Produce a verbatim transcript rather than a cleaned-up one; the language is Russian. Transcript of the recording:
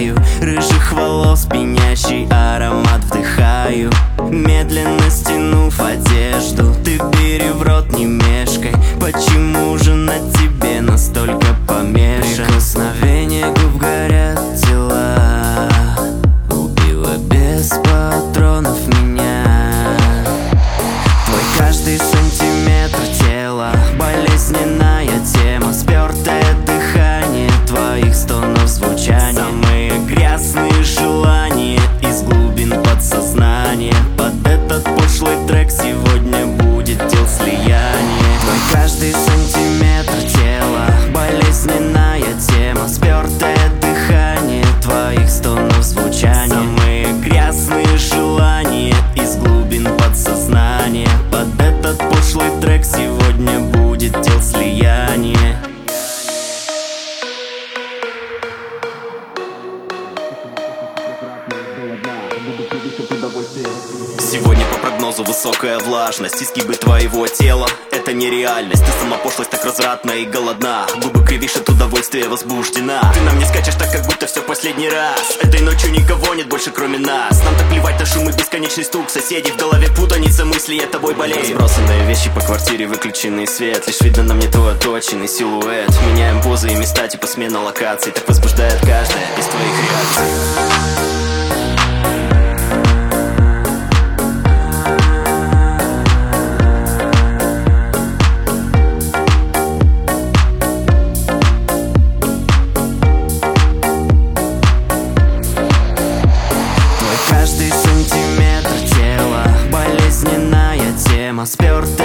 мечтаю. Рыжих волос пьянящий аромат вдыхаю. Медленно стянув одежду, ты бери в рот, не мешкай. Почему же на тебе настолько помешан? Прикосновения губ горят тела, убила без патронов меня. Твой каждый сантиметр тела болезненная тема, спёртое дыхание твоих стонов звучание. Самые грязные желания из глубин подсознания. Под этот пошлый трек сегодня будет дел слияние. Твой каждый сантиметр тела болезненная тема, спёртое дыхание твоих стонов звучание. Самые грязные желания из глубин подсознания. Под этот пошлый трек сегодня будет дел слияние. Сегодня по прогнозу высокая влажность, изгибы твоего тела — это нереальность. Ты сама пошлость так развратна и голодна, губы кривишь от удовольствия, возбуждена. Ты на мне скачешь так, как будто все в последний раз. Этой ночью никого нет больше, кроме нас. Нам так плевать на шум и бесконечный стук соседей. В голове путаница мыслей, я тобой болею. Разбросанные вещи по квартире, выключенный свет. Лишь видно на мне твой отточенный силуэт. Меняем позы и места, типа смена локаций. Так возбуждает каждая из твоих реакций. Каждый сантиметр тела болезненная тема, спёртая